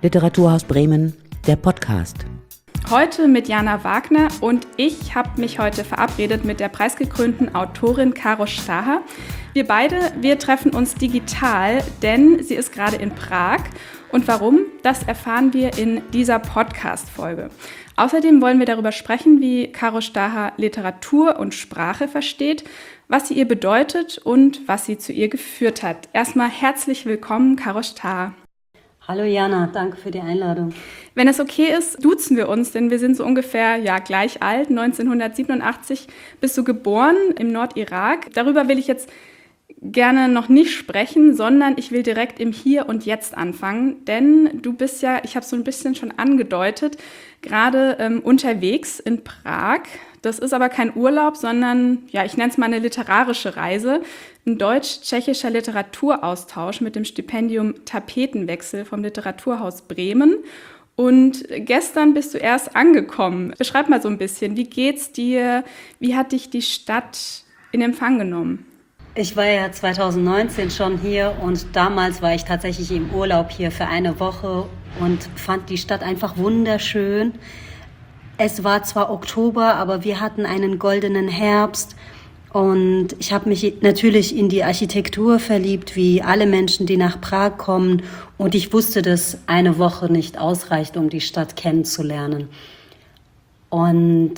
Literaturhaus Bremen, der Podcast. Heute mit Jana Wagner und ich habe mich heute verabredet mit der preisgekrönten Autorin Caro Staher. Wir treffen uns digital, denn sie ist gerade in Prag. Und warum, das erfahren wir in dieser Podcast-Folge. Außerdem wollen wir darüber sprechen, wie Caro Staher Literatur und Sprache versteht, was sie ihr bedeutet und was sie zu ihr geführt hat. Erstmal herzlich willkommen, Caro Staher. Hallo Jana, danke für die Einladung. Wenn es okay ist, duzen wir uns, denn wir sind so ungefähr gleich alt. 1987 bist du geboren im Nordirak. Darüber will ich jetzt gerne noch nicht sprechen, sondern ich will direkt im Hier und Jetzt anfangen, denn du bist ja, ich habe es so ein bisschen schon angedeutet, gerade unterwegs in Prag. Das ist aber kein Urlaub, sondern, ich nenne es mal eine literarische Reise, ein deutsch-tschechischer Literaturaustausch mit dem Stipendium Tapetenwechsel vom Literaturhaus Bremen. Und gestern bist du erst angekommen. Beschreib mal so ein bisschen, wie geht's dir? Wie hat dich die Stadt in Empfang genommen? Ich war ja 2019 schon hier und damals war ich tatsächlich im Urlaub hier für eine Woche und fand die Stadt einfach wunderschön. Es war zwar Oktober, aber wir hatten einen goldenen Herbst und ich habe mich natürlich in die Architektur verliebt, wie alle Menschen, die nach Prag kommen. Und ich wusste, dass eine Woche nicht ausreicht, um die Stadt kennenzulernen. Und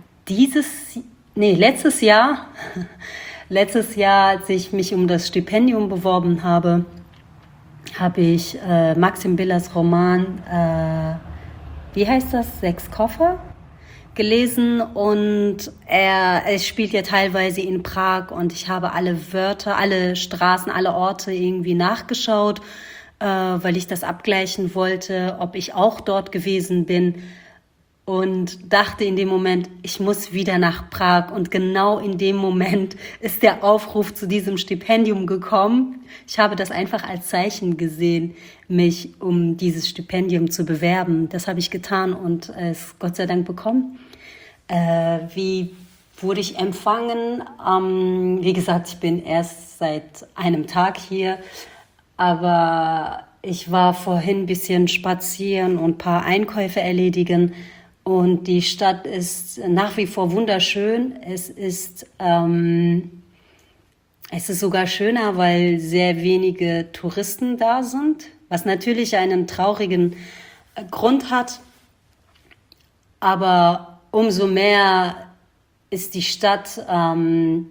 letztes Jahr, als ich mich um das Stipendium beworben habe, habe ich Maxim Billers Roman, wie heißt das, 6 Koffer, gelesen und es spielt ja teilweise in Prag und ich habe alle Wörter, alle Straßen, alle Orte irgendwie nachgeschaut, weil ich das abgleichen wollte, ob ich auch dort gewesen bin und dachte in dem Moment, ich muss wieder nach Prag und genau in dem Moment ist der Aufruf zu diesem Stipendium gekommen. Ich habe das einfach als Zeichen gesehen, mich um dieses Stipendium zu bewerben. Das habe ich getan und es Gott sei Dank bekommen. Wie wurde ich empfangen? Wie gesagt, ich bin erst seit einem Tag hier, aber ich war vorhin ein bisschen spazieren und ein paar Einkäufe erledigen. Und die Stadt ist nach wie vor wunderschön. Es ist sogar schöner, weil sehr wenige Touristen da sind, was natürlich einen traurigen Grund hat. Aber umso mehr ist die Stadt, kann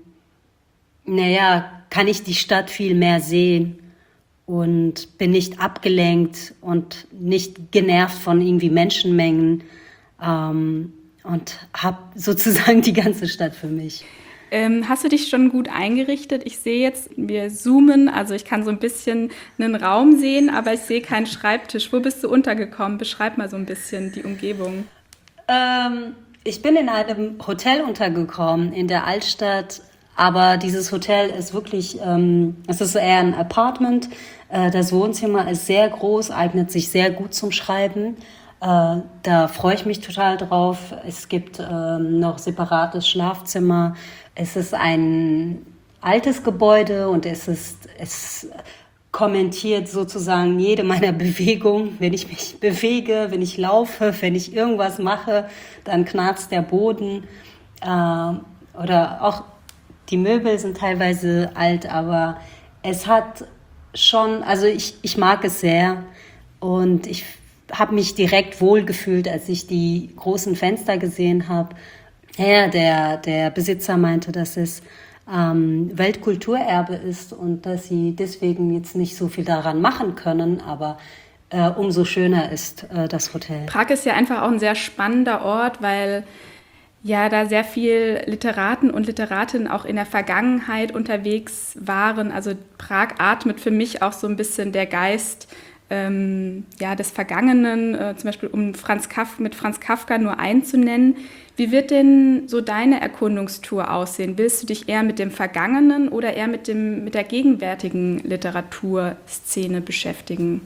ich die Stadt viel mehr sehen und bin nicht abgelenkt und nicht genervt von irgendwie Menschenmengen. Und habe sozusagen die ganze Stadt für mich. Hast du dich schon gut eingerichtet? Ich sehe jetzt, wir zoomen, also ich kann so ein bisschen einen Raum sehen, aber ich sehe keinen Schreibtisch. Wo bist du untergekommen? Beschreib mal so ein bisschen die Umgebung. Ich bin in einem Hotel untergekommen in der Altstadt, aber dieses Hotel ist wirklich, es ist eher ein Apartment. Das Wohnzimmer ist sehr groß, eignet sich sehr gut zum Schreiben. Da freue ich mich total drauf. Es gibt noch separates Schlafzimmer. Es ist ein altes Gebäude und es kommentiert sozusagen jede meiner Bewegungen. Wenn ich mich bewege, wenn ich laufe, wenn ich irgendwas mache, dann knarzt der Boden. Oder auch die Möbel sind teilweise alt, aber es hat schon, also ich mag es sehr und ich habe mich direkt wohlgefühlt, als ich die großen Fenster gesehen habe. Ja, der Besitzer meinte, dass es Weltkulturerbe ist und dass sie deswegen jetzt nicht so viel daran machen können, aber umso schöner ist das Hotel. Prag ist ja einfach auch ein sehr spannender Ort, weil da sehr viel Literaten und Literatinnen auch in der Vergangenheit unterwegs waren. Also Prag atmet für mich auch so ein bisschen der Geist des Vergangenen, zum Beispiel um mit Franz Kafka nur einen zu nennen. Wie wird denn so deine Erkundungstour aussehen? Willst du dich eher mit dem Vergangenen oder eher mit der gegenwärtigen Literaturszene beschäftigen?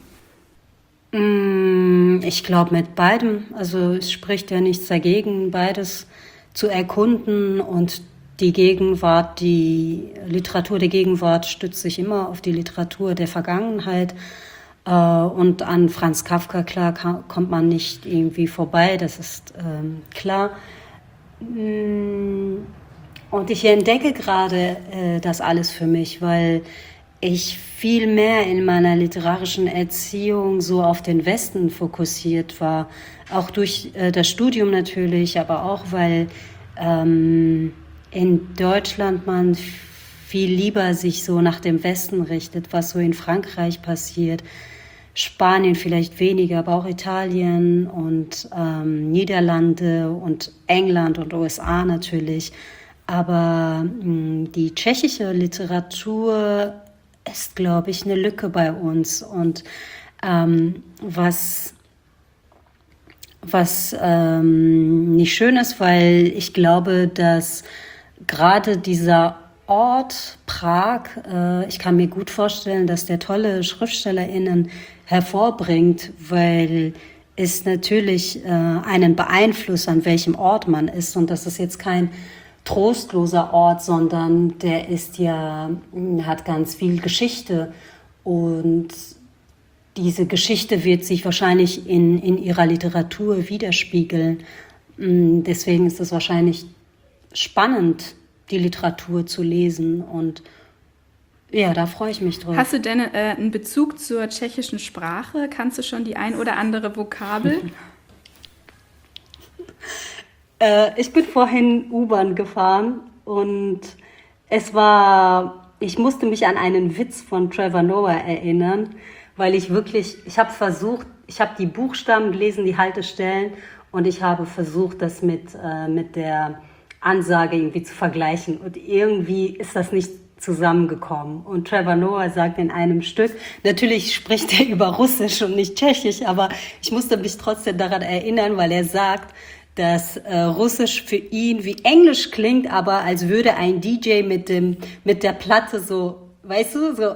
Ich glaube mit beidem. Also es spricht ja nichts dagegen, beides zu erkunden und die Literatur der Gegenwart stützt sich immer auf die Literatur der Vergangenheit. Und an Franz Kafka, klar, kommt man nicht irgendwie vorbei, das ist klar. Und ich entdecke gerade das alles für mich, weil ich viel mehr in meiner literarischen Erziehung so auf den Westen fokussiert war. Auch durch das Studium natürlich, aber auch, weil in Deutschland man viel lieber sich so nach dem Westen richtet, was so in Frankreich passiert. Spanien vielleicht weniger, aber auch Italien und Niederlande und England und USA natürlich. Aber die tschechische Literatur ist, glaube ich, eine Lücke bei uns. Und was nicht schön ist, weil ich glaube, dass gerade dieser Ort Prag, ich kann mir gut vorstellen, dass der tolle SchriftstellerInnen hervorbringt, weil es natürlich einen beeinflusst, an welchem Ort man ist. Und das ist jetzt kein trostloser Ort, sondern der hat ganz viel Geschichte. Und diese Geschichte wird sich wahrscheinlich in ihrer Literatur widerspiegeln. Deswegen ist es wahrscheinlich spannend, die Literatur zu lesen. Und ja, da freue ich mich drauf. Hast du denn einen Bezug zur tschechischen Sprache? Kannst du schon die ein oder andere Vokabel? Ich bin vorhin U-Bahn gefahren und ich musste mich an einen Witz von Trevor Noah erinnern, weil ich habe die Buchstaben gelesen, die Haltestellen, und ich habe versucht, das mit der Ansage irgendwie zu vergleichen. Und irgendwie ist das nicht zusammengekommen. Und Trevor Noah sagt in einem Stück, natürlich spricht er über Russisch und nicht Tschechisch, aber ich musste mich trotzdem daran erinnern, weil er sagt, dass Russisch für ihn wie Englisch klingt, aber als würde ein DJ mit der Platte so, weißt du, so.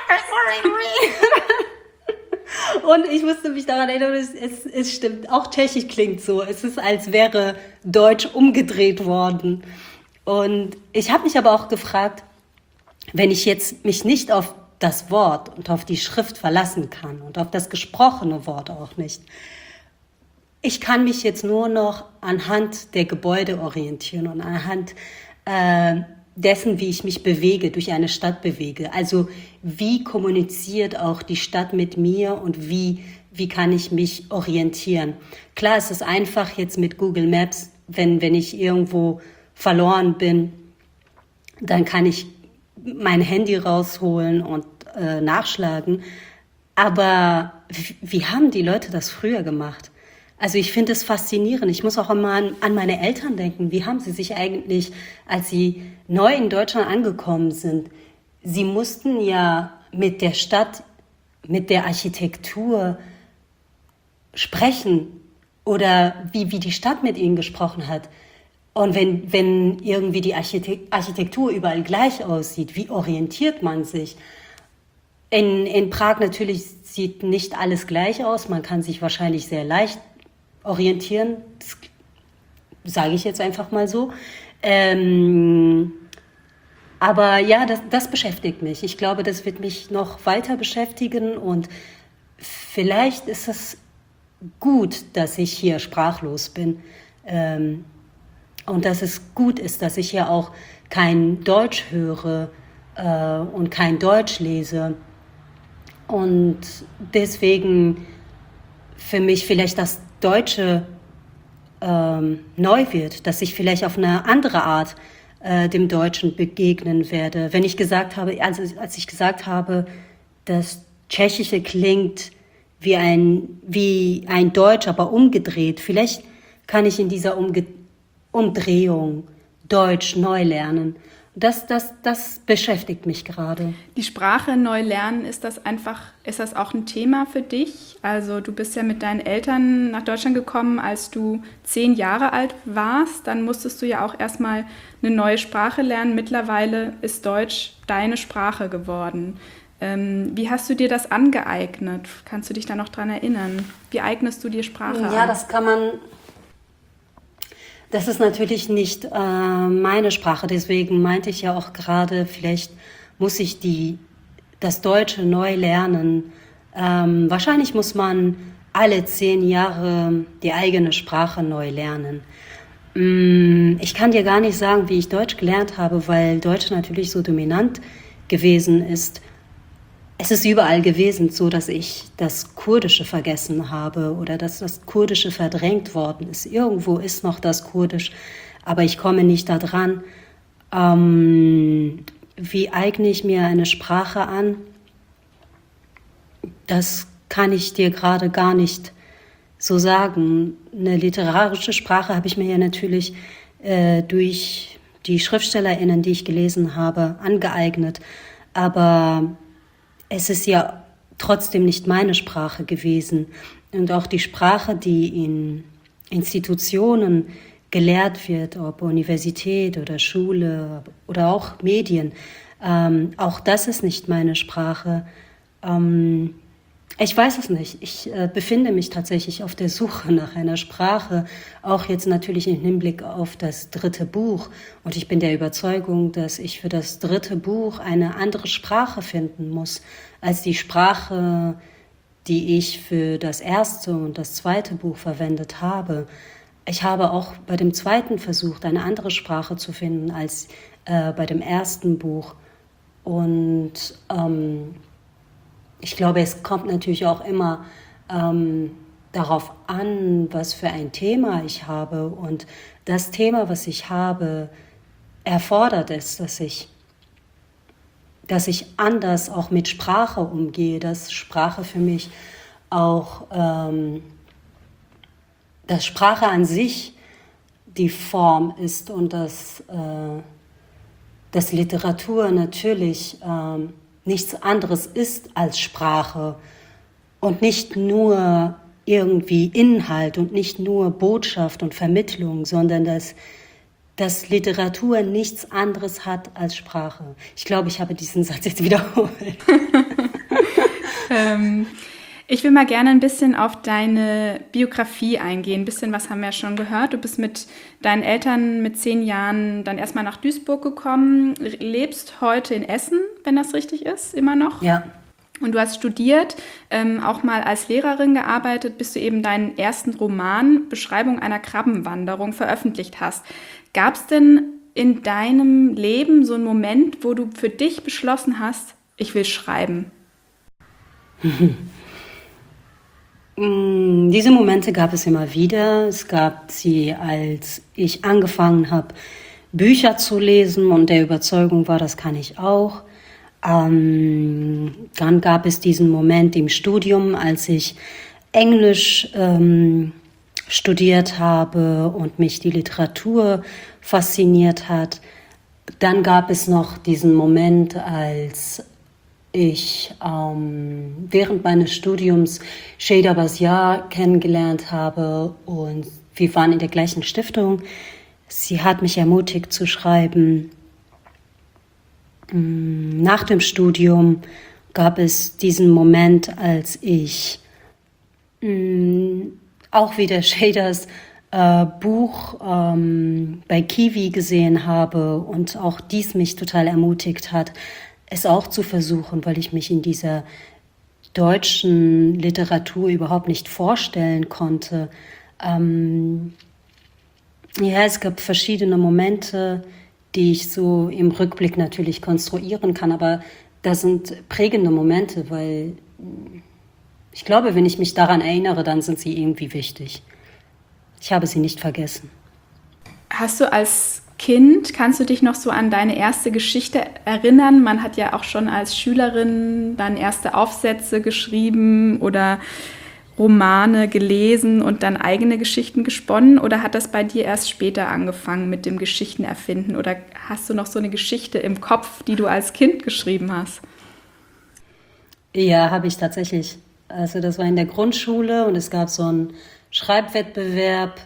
Und ich musste mich daran erinnern, es stimmt, auch Tschechisch klingt so. Es ist, als wäre Deutsch umgedreht worden. Und ich habe mich aber auch gefragt, wenn ich jetzt mich nicht auf das Wort und auf die Schrift verlassen kann und auf das gesprochene Wort auch nicht, ich kann mich jetzt nur noch anhand der Gebäude orientieren und anhand dessen, wie ich mich bewege, durch eine Stadt bewege. Also wie kommuniziert auch die Stadt mit mir und wie kann ich mich orientieren. Klar, es ist einfach jetzt mit Google Maps, wenn ich irgendwo verloren bin, dann kann ich mein Handy rausholen und nachschlagen. Aber wie haben die Leute das früher gemacht? Also ich finde es faszinierend. Ich muss auch immer an meine Eltern denken. Wie haben sie sich eigentlich, als sie neu in Deutschland angekommen sind, sie mussten ja mit der Stadt, mit der Architektur sprechen oder wie die Stadt mit ihnen gesprochen hat. Und wenn irgendwie die Architektur überall gleich aussieht, wie orientiert man sich? In Prag natürlich sieht nicht alles gleich aus. Man kann sich wahrscheinlich sehr leicht orientieren, das sage ich jetzt einfach mal so. Aber ja, das beschäftigt mich. Ich glaube, das wird mich noch weiter beschäftigen und vielleicht ist es gut, dass ich hier sprachlos bin und dass es gut ist, dass ich hier auch kein Deutsch höre und kein Deutsch lese und deswegen für mich vielleicht das Deutsche neu wird, dass ich vielleicht auf eine andere Art dem Deutschen begegnen werde. Wenn ich gesagt habe, als ich gesagt habe, das Tschechische klingt wie ein Deutsch, aber umgedreht, vielleicht kann ich in dieser Umdrehung Deutsch neu lernen. Das beschäftigt mich gerade. Die Sprache neu lernen, ist das auch ein Thema für dich? Also du bist ja mit deinen Eltern nach Deutschland gekommen, als du 10 Jahre alt warst. Dann musstest du ja auch erstmal eine neue Sprache lernen. Mittlerweile ist Deutsch deine Sprache geworden. Wie hast du dir das angeeignet? Kannst du dich da noch dran erinnern? Wie eignest du dir Sprache an? Ja, das ist natürlich nicht meine Sprache, deswegen meinte ich ja auch gerade, vielleicht muss ich das Deutsche neu lernen, Wahrscheinlich muss man alle 10 Jahre die eigene Sprache neu lernen. Ich kann dir gar nicht sagen, wie ich Deutsch gelernt habe, weil Deutsch natürlich so dominant gewesen ist. Es ist überall gewesen, so dass ich das Kurdische vergessen habe oder dass das Kurdische verdrängt worden ist. Irgendwo ist noch das Kurdisch, aber ich komme nicht da dran. Wie eigne ich mir eine Sprache an? Das kann ich dir gerade gar nicht so sagen. Eine literarische Sprache habe ich mir ja natürlich durch die SchriftstellerInnen, die ich gelesen habe, angeeignet. Aber es ist ja trotzdem nicht meine Sprache gewesen. Und auch die Sprache, die in Institutionen gelehrt wird, ob Universität oder Schule oder auch Medien, auch das ist nicht meine Sprache. Ich weiß es nicht. Ich befinde mich tatsächlich auf der Suche nach einer Sprache, auch jetzt natürlich im Hinblick auf das 3. Buch. Und ich bin der Überzeugung, dass ich für das 3. Buch eine andere Sprache finden muss, als die Sprache, die ich für das 1. und das 2. Buch verwendet habe. Ich habe auch bei dem 2. versucht, eine andere Sprache zu finden als bei dem 1. Buch. Und ich glaube, es kommt natürlich auch immer darauf an, was für ein Thema ich habe. Und das Thema, was ich habe, erfordert es, dass ich anders auch mit Sprache umgehe, dass Sprache für mich auch, dass Sprache an sich die Form ist und dass Literatur natürlich nichts anderes ist als Sprache und nicht nur irgendwie Inhalt und nicht nur Botschaft und Vermittlung, sondern dass Literatur nichts anderes hat als Sprache. Ich glaube, ich habe diesen Satz jetzt wiederholt. Ich will mal gerne ein bisschen auf deine Biografie eingehen. Ein bisschen was haben wir ja schon gehört. Du bist mit deinen Eltern mit 10 Jahren dann erstmal nach Duisburg gekommen, lebst heute in Essen, wenn das richtig ist, immer noch. Ja. Und du hast studiert, auch mal als Lehrerin gearbeitet, bis du eben deinen ersten Roman Beschreibung einer Krabbenwanderung veröffentlicht hast. Gab es denn in deinem Leben so einen Moment, wo du für dich beschlossen hast, ich will schreiben? Diese Momente gab es immer wieder. Es gab sie, als ich angefangen habe, Bücher zu lesen und der Überzeugung war, das kann ich auch. Dann gab es diesen Moment im Studium, als ich Englisch studiert habe und mich die Literatur fasziniert hat. Dann gab es noch diesen Moment, als ich während meines Studiums Shada Basiar kennengelernt habe und wir waren in der gleichen Stiftung. Sie hat mich ermutigt zu schreiben. Nach dem Studium gab es diesen Moment, als ich auch wieder Shadas Buch bei Kiwi gesehen habe und auch dies mich total ermutigt hat, es auch zu versuchen, weil ich mich in dieser deutschen Literatur überhaupt nicht vorstellen konnte. Es gab verschiedene Momente, die ich so im Rückblick natürlich konstruieren kann, aber das sind prägende Momente, weil ich glaube, wenn ich mich daran erinnere, dann sind sie irgendwie wichtig. Ich habe sie nicht vergessen. Hast du als Kind, kannst du dich noch so an deine erste Geschichte erinnern? Man hat ja auch schon als Schülerin dann erste Aufsätze geschrieben oder Romane gelesen und dann eigene Geschichten gesponnen? Oder hat das bei dir erst später angefangen mit dem Geschichtenerfinden? Oder hast du noch so eine Geschichte im Kopf, die du als Kind geschrieben hast? Ja, habe ich tatsächlich. Also das war in der Grundschule und es gab so einen Schreibwettbewerb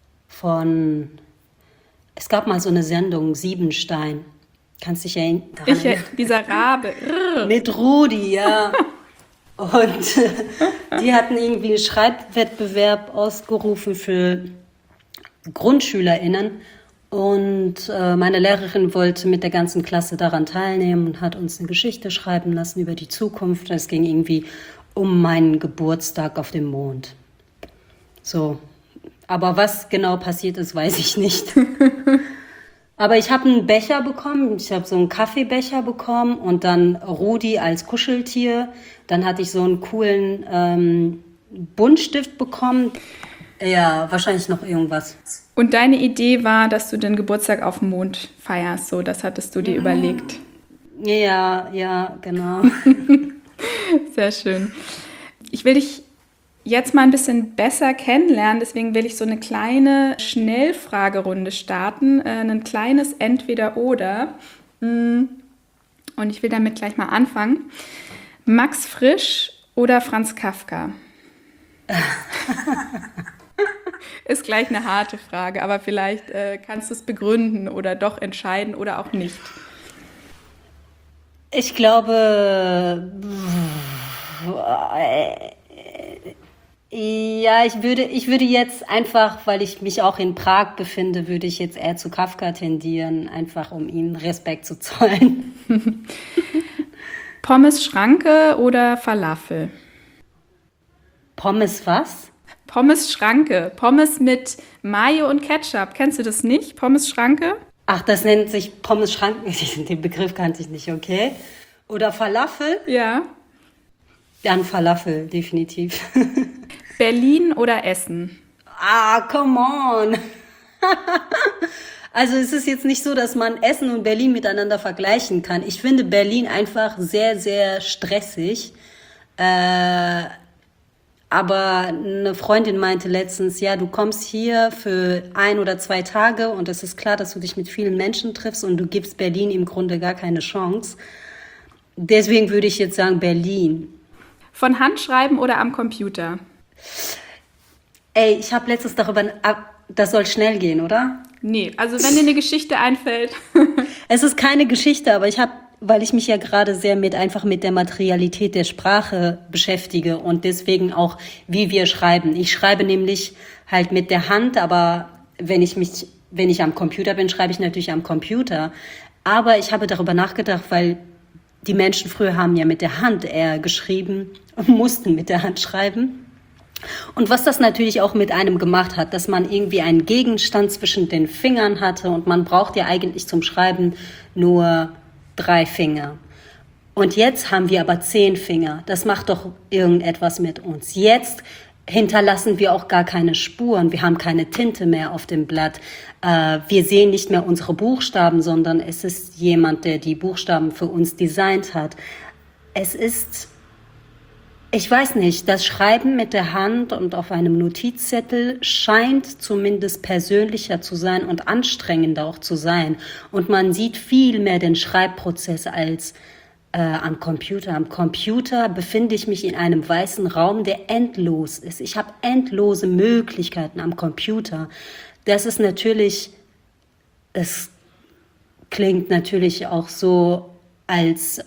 es gab mal so eine Sendung, Siebenstein. Kannst dich daran erinnern? Dieser Rabe. Mit Rudi, ja. Und die hatten irgendwie einen Schreibwettbewerb ausgerufen für GrundschülerInnen. Und meine Lehrerin wollte mit der ganzen Klasse daran teilnehmen und hat uns eine Geschichte schreiben lassen über die Zukunft. Es ging irgendwie um meinen Geburtstag auf dem Mond. So. Aber was genau passiert ist, weiß ich nicht. Aber ich habe einen Becher bekommen, ich habe so einen Kaffeebecher bekommen und dann Rudi als Kuscheltier. Dann hatte ich so einen coolen Buntstift bekommen. Ja, wahrscheinlich noch irgendwas. Und deine Idee war, dass du den Geburtstag auf dem Mond feierst, so, das hattest du dir überlegt. Ja, genau. Sehr schön. Ich will dich jetzt mal ein bisschen besser kennenlernen, deswegen will ich so eine kleine Schnellfragerunde starten, ein kleines Entweder-Oder. Und ich will damit gleich mal anfangen. Max Frisch oder Franz Kafka? Ist gleich eine harte Frage, aber vielleicht kannst du es begründen oder doch entscheiden oder auch nicht. Ich glaube, ja, ich würde jetzt einfach, weil ich mich auch in Prag befinde, würde ich jetzt eher zu Kafka tendieren, einfach um ihm Respekt zu zollen. Pommes Schranke oder Falafel? Pommes was? Pommes Schranke. Pommes mit Mayo und Ketchup. Kennst du das nicht? Pommes Schranke? Ach, das nennt sich Pommes Schranken. Den Begriff kannte ich nicht, okay. Oder Falafel? Ja. Dann Falafel, definitiv. Berlin oder Essen? Ah, come on. Also es ist jetzt nicht so, dass man Essen und Berlin miteinander vergleichen kann. Ich finde Berlin einfach sehr, sehr stressig. Aber eine Freundin meinte letztens, ja, du kommst hier für 1 oder 2 Tage und es ist klar, dass du dich mit vielen Menschen triffst und du gibst Berlin im Grunde gar keine Chance. Deswegen würde ich jetzt sagen Berlin. Von Hand schreiben oder am Computer? Ey, ich habe letztens das soll schnell gehen, oder? Nee, also wenn dir eine Geschichte einfällt. Es ist keine Geschichte, aber weil ich mich ja gerade sehr einfach mit der Materialität der Sprache beschäftige und deswegen auch, wie wir schreiben. Ich schreibe nämlich halt mit der Hand, aber wenn ich am Computer bin, schreibe ich natürlich am Computer. Aber ich habe darüber nachgedacht, weil die Menschen früher haben ja mit der Hand eher geschrieben und mussten mit der Hand schreiben. Und was das natürlich auch mit einem gemacht hat, dass man irgendwie einen Gegenstand zwischen den Fingern hatte und man braucht ja eigentlich zum Schreiben nur 3 Finger. Und jetzt haben wir aber 10 Finger. Das macht doch irgendetwas mit uns. Jetzt hinterlassen wir auch gar keine Spuren. Wir haben keine Tinte mehr auf dem Blatt. Wir sehen nicht mehr unsere Buchstaben, sondern es ist jemand, der die Buchstaben für uns designt hat. Es ist, ich weiß nicht, das Schreiben mit der Hand und auf einem Notizzettel scheint zumindest persönlicher zu sein und anstrengender auch zu sein. Und man sieht viel mehr den Schreibprozess als am Computer. Am Computer befinde ich mich in einem weißen Raum, der endlos ist. Ich habe endlose Möglichkeiten am Computer. Das ist natürlich, es klingt natürlich auch so, als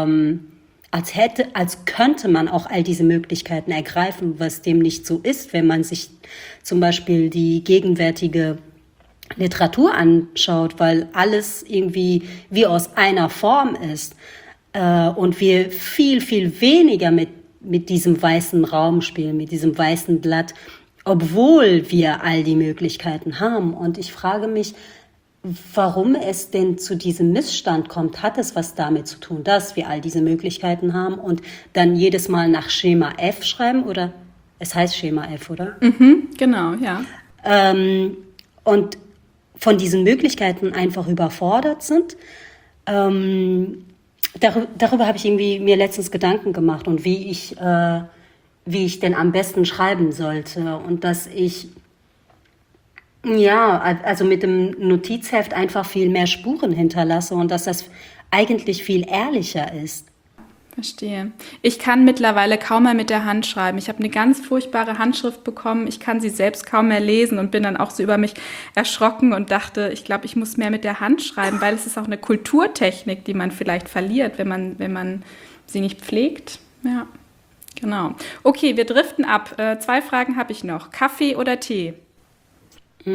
könnte man auch all diese Möglichkeiten ergreifen, was dem nicht so ist, wenn man sich zum Beispiel die gegenwärtige Literatur anschaut, weil alles irgendwie wie aus einer Form ist. Und wir viel, viel weniger mit diesem weißen Raum spielen, mit diesem weißen Blatt, obwohl wir all die Möglichkeiten haben. Und ich frage mich, warum es denn zu diesem Missstand kommt. Hat es was damit zu tun, dass wir all diese Möglichkeiten haben und dann jedes Mal nach Schema F schreiben? Oder es heißt Schema F, oder? Mhm, genau, ja. Und von diesen Möglichkeiten einfach überfordert sind. Darüber habe ich irgendwie mir letztens Gedanken gemacht und wie ich denn am besten schreiben sollte und dass ich also mit dem Notizheft einfach viel mehr Spuren hinterlasse und dass das eigentlich viel ehrlicher ist. Verstehe. Ich kann mittlerweile kaum mehr mit der Hand schreiben. Ich habe eine ganz furchtbare Handschrift bekommen. Ich kann sie selbst kaum mehr lesen und bin dann auch so über mich erschrocken und dachte, ich glaube, ich muss mehr mit der Hand schreiben, weil es ist auch eine Kulturtechnik, die man vielleicht verliert, wenn man sie nicht pflegt. Ja, genau. Okay, wir driften ab. 2 Fragen habe ich noch. Kaffee oder Tee?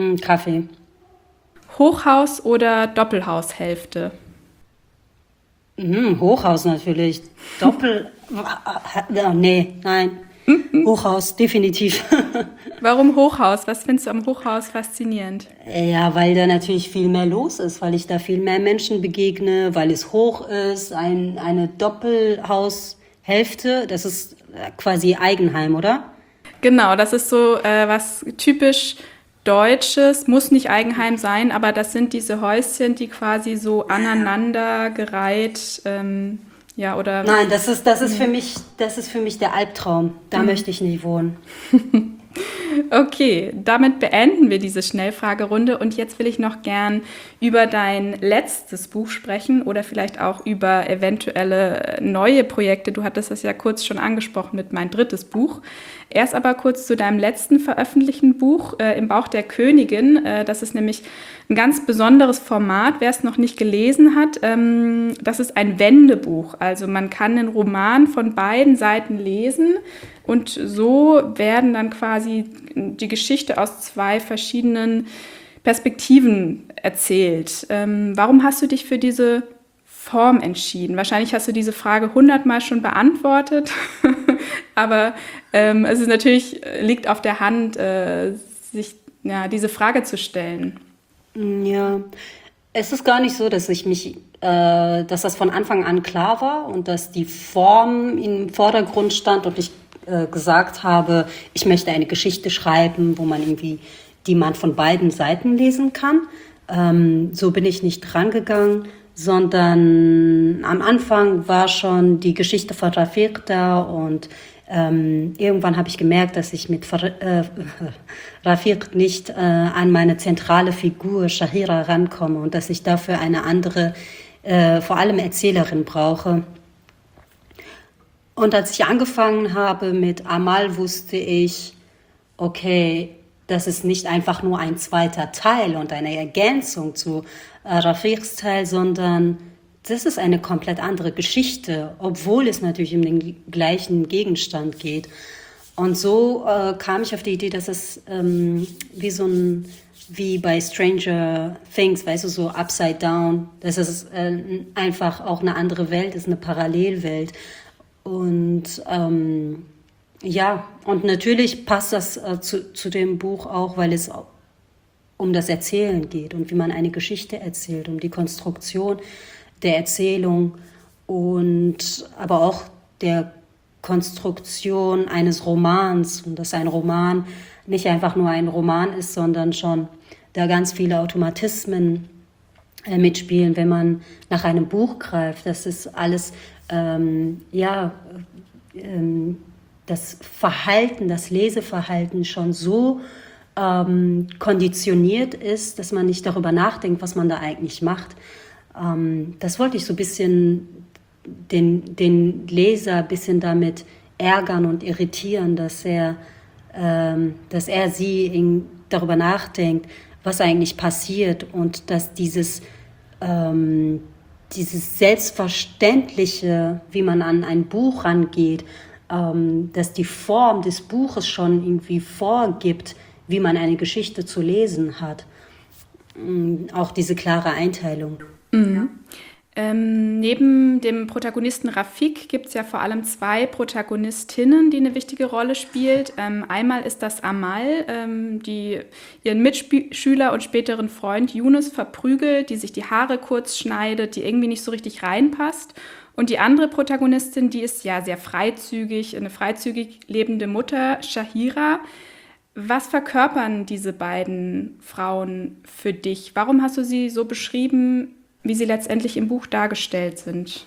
Kaffee. Hochhaus oder Doppelhaushälfte? Hochhaus natürlich. Doppel. Nee, nein. Hochhaus, definitiv. Warum Hochhaus? Was findest du am Hochhaus faszinierend? Ja, weil da natürlich viel mehr los ist, weil ich da viel mehr Menschen begegne, weil es hoch ist, eine Doppelhaushälfte, das ist quasi Eigenheim, oder? Genau, das ist so was typisch Deutsches, muss nicht Eigenheim sein, aber das sind diese Häuschen, die quasi so aneinander gereiht, oder... Nein, das ist für mich der Albtraum. Da möchte ich nicht wohnen. Okay, damit beenden wir diese Schnellfragerunde und jetzt will ich noch gern über dein letztes Buch sprechen oder vielleicht auch über eventuelle neue Projekte. Du hattest das ja kurz schon angesprochen mit mein drittes Buch. Erst aber kurz zu deinem letzten veröffentlichten Buch, Im Bauch der Königin. Das ist nämlich ein ganz besonderes Format, wer es noch nicht gelesen hat. Das ist ein Wendebuch, also man kann den Roman von beiden Seiten lesen. Und so werden dann quasi die Geschichte aus zwei verschiedenen Perspektiven erzählt. Warum hast du dich für diese Form entschieden? Wahrscheinlich hast du diese Frage 100-mal schon beantwortet, aber es ist natürlich, liegt auf der Hand, sich diese Frage zu stellen. Ja, es ist gar nicht so, dass dass das von Anfang an klar war und dass die Form im Vordergrund stand und ich gesagt habe, ich möchte eine Geschichte schreiben, die man von beiden Seiten lesen kann. So bin ich nicht rangegangen, sondern am Anfang war schon die Geschichte von Rafiq da und irgendwann habe ich gemerkt, dass ich mit Rafiq nicht an meine zentrale Figur Shahira rankomme und dass ich dafür eine andere, vor allem Erzählerin brauche. Und als ich angefangen habe mit Amal, wusste ich, okay, das ist nicht einfach nur ein zweiter Teil und eine Ergänzung zu Rafiqs Teil, sondern das ist eine komplett andere Geschichte, obwohl es natürlich um den gleichen Gegenstand geht. Und so kam ich auf die Idee, dass es wie bei Stranger Things, weißt du, so upside down, dass es einfach auch eine andere Welt ist, eine Parallelwelt. Und und natürlich passt das zu dem Buch auch, weil es um das Erzählen geht und wie man eine Geschichte erzählt, um die Konstruktion der Erzählung und aber auch der Konstruktion eines Romans und dass ein Roman nicht einfach nur ein Roman ist, sondern schon da ganz viele Automatismen mitspielen, wenn man nach einem Buch greift. Das ist alles das Verhalten, das Leseverhalten schon so konditioniert ist, dass man nicht darüber nachdenkt, was man da eigentlich macht. Das wollte ich so ein bisschen den Leser ein bisschen damit ärgern und irritieren, dass er darüber nachdenkt, was eigentlich passiert und dass dieses Selbstverständliche, wie man an ein Buch rangeht, dass die Form des Buches schon irgendwie vorgibt, wie man eine Geschichte zu lesen hat. Auch diese klare Einteilung. Mhm. Neben dem Protagonisten Rafiq gibt es ja vor allem zwei Protagonistinnen, die eine wichtige Rolle spielt. Einmal ist das Amal, die ihren Mitschüler und späteren Freund Yunus verprügelt, die sich die Haare kurz schneidet, die irgendwie nicht so richtig reinpasst. Und die andere Protagonistin, die ist ja sehr freizügig, eine freizügig lebende Mutter, Shahira. Was verkörpern diese beiden Frauen für dich? Warum hast du sie so beschrieben, wie sie letztendlich im Buch dargestellt sind?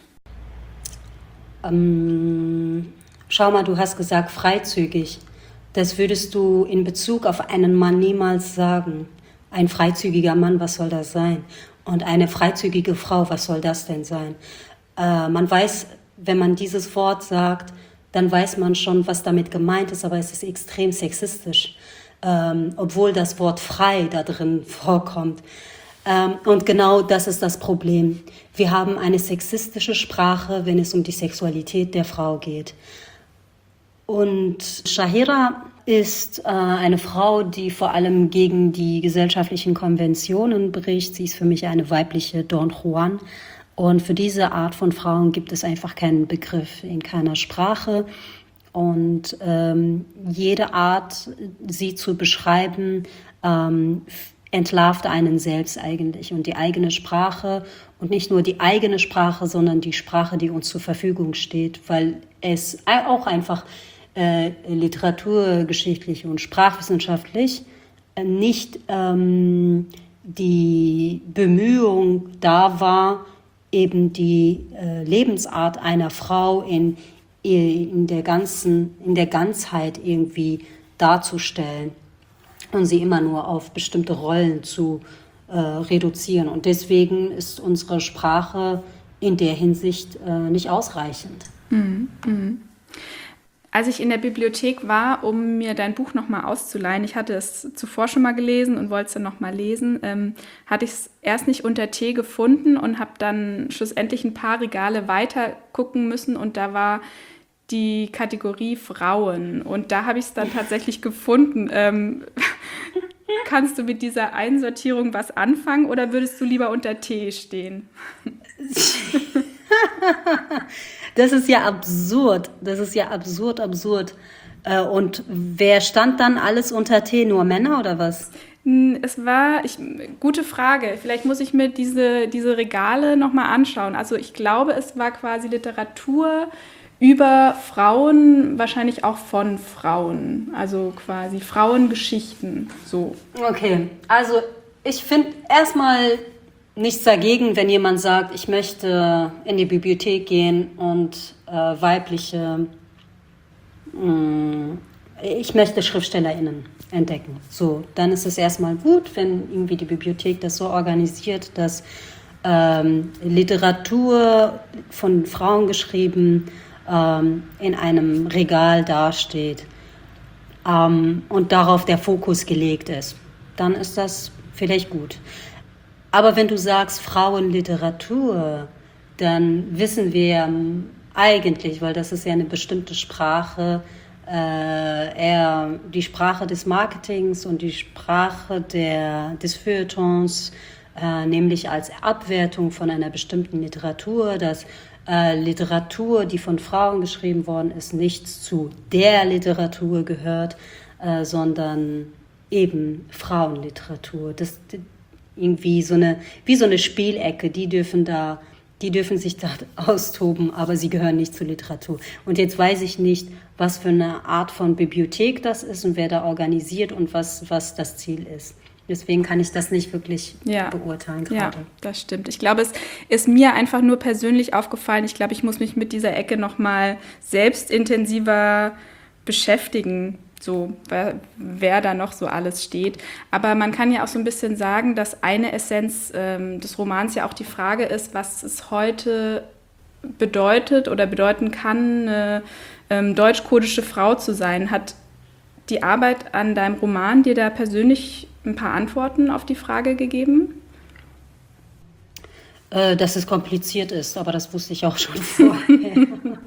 Schau mal, du hast gesagt freizügig. Das würdest du in Bezug auf einen Mann niemals sagen. Ein freizügiger Mann, was soll das sein? Und eine freizügige Frau, was soll das denn sein? Man weiß, wenn man dieses Wort sagt, dann weiß man schon, was damit gemeint ist, aber es ist extrem sexistisch, obwohl das Wort frei da drin vorkommt. Und genau das ist das Problem. Wir haben eine sexistische Sprache, wenn es um die Sexualität der Frau geht. Und Shahira ist eine Frau, die vor allem gegen die gesellschaftlichen Konventionen bricht. Sie ist für mich eine weibliche Don Juan. Und für diese Art von Frauen gibt es einfach keinen Begriff in keiner Sprache. Und jede Art, sie zu beschreiben, entlarvt einen selbst eigentlich. Und die eigene Sprache, und nicht nur die eigene Sprache, sondern die Sprache, die uns zur Verfügung steht, weil es auch einfach literaturgeschichtlich und sprachwissenschaftlich nicht die Bemühung da war, eben die Lebensart einer Frau in der Ganzheit irgendwie darzustellen und sie immer nur auf bestimmte Rollen zu reduzieren. Und deswegen ist unsere Sprache in der Hinsicht nicht ausreichend. Als ich in der Bibliothek war, um mir dein Buch nochmal auszuleihen, ich hatte es zuvor schon mal gelesen und wollte es dann nochmal lesen, hatte ich es erst nicht unter T gefunden und habe dann schlussendlich ein paar Regale weiter gucken müssen und da war die Kategorie Frauen und da habe ich es dann tatsächlich gefunden. Kannst du mit dieser Einsortierung was anfangen oder würdest du lieber unter T stehen? Das ist ja absurd. Absurd. Und wer stand dann alles unter T? Nur Männer oder was? Gute Frage. Vielleicht muss ich mir diese Regale nochmal anschauen. Also ich glaube, es war quasi Literatur über Frauen, wahrscheinlich auch von Frauen. Also quasi Frauengeschichten. So. Okay, also ich finde erstmal nichts dagegen, wenn jemand sagt, ich möchte in die Bibliothek gehen und ich möchte SchriftstellerInnen entdecken. So, dann ist es erstmal gut, wenn irgendwie die Bibliothek das so organisiert, dass Literatur von Frauen geschrieben in einem Regal dasteht und darauf der Fokus gelegt ist. Dann ist das vielleicht gut. Aber wenn du sagst Frauenliteratur, dann wissen wir eigentlich, weil das ist ja eine bestimmte Sprache, eher die Sprache des Marketings und die Sprache des Feuilletons, nämlich als Abwertung von einer bestimmten Literatur, dass Literatur, die von Frauen geschrieben worden ist, nicht zu der Literatur gehört, sondern eben Frauenliteratur. Das irgendwie wie so eine Spielecke, die dürfen sich da austoben, aber sie gehören nicht zur Literatur. Und jetzt weiß ich nicht, was für eine Art von Bibliothek das ist und wer da organisiert und was das Ziel ist. Deswegen kann ich das nicht wirklich beurteilen gerade. Ja, das stimmt. Ich glaube, es ist mir einfach nur persönlich aufgefallen. Ich glaube, ich muss mich mit dieser Ecke nochmal selbst intensiver beschäftigen, so wer da noch so alles steht. Aber man kann ja auch so ein bisschen sagen, dass eine Essenz des Romans ja auch die Frage ist, was es heute bedeutet oder bedeuten kann, eine deutsch-kurdische Frau zu sein. Hat die Arbeit an deinem Roman dir da persönlich ein paar Antworten auf die Frage gegeben? Dass es kompliziert ist, aber das wusste ich auch schon vorher.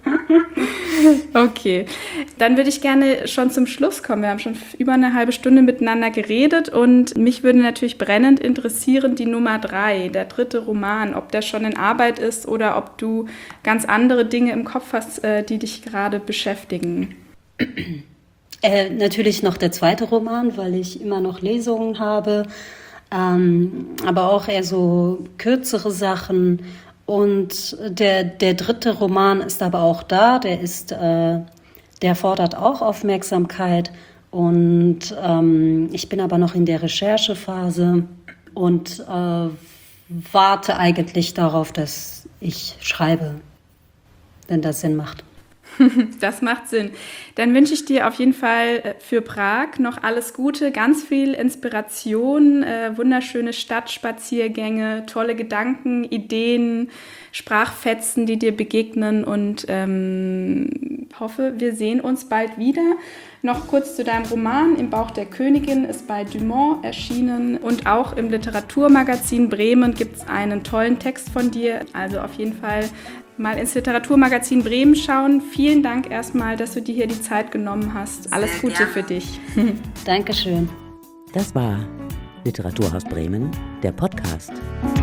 Okay, dann würde ich gerne schon zum Schluss kommen. Wir haben schon über eine halbe Stunde miteinander geredet und mich würde natürlich brennend interessieren, die Nummer 3, der 3. Roman, ob der schon in Arbeit ist oder ob du ganz andere Dinge im Kopf hast, die dich gerade beschäftigen. Natürlich noch der 2. Roman, weil ich immer noch Lesungen habe, aber auch eher so kürzere Sachen. Und der 3. Roman ist aber auch da, der fordert auch Aufmerksamkeit. Und ich bin aber noch in der Recherchephase und warte eigentlich darauf, dass ich schreibe, wenn das Sinn macht. Das macht Sinn. Dann wünsche ich dir auf jeden Fall für Prag noch alles Gute, ganz viel Inspiration, wunderschöne Stadtspaziergänge, tolle Gedanken, Ideen, Sprachfetzen, die dir begegnen und hoffe, wir sehen uns bald wieder. Noch kurz zu deinem Roman Im Bauch der Königin ist bei Dumont erschienen und auch im Literaturmagazin Bremen gibt es einen tollen Text von dir. Also auf jeden Fall mal ins Literaturmagazin Bremen schauen. Vielen Dank erstmal, dass du dir hier die Zeit genommen hast. Alles Gute für dich. Dankeschön. Das war Literaturhaus Bremen, der Podcast.